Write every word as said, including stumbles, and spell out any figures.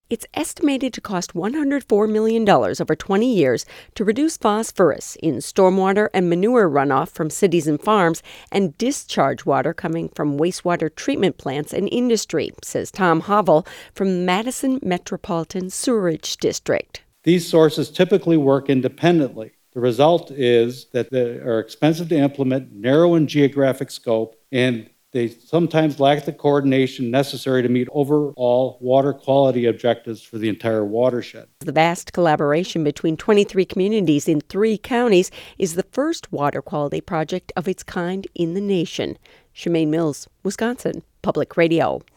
It's estimated to cost one hundred four million dollars over twenty years to reduce phosphorus in stormwater and manure runoff from cities and farms and discharge water coming from wastewater treatment plants and industry, says Tom Hovell from Madison Metropolitan Sewerage District. These sources typically work independently. The result is that they are expensive to implement, narrow in geographic scope, and they sometimes lack the coordination necessary to meet overall water quality objectives for the entire watershed. The vast collaboration between twenty-three communities in three counties is the first water quality project of its kind in the nation. Shemaine Mills, Wisconsin Public Radio.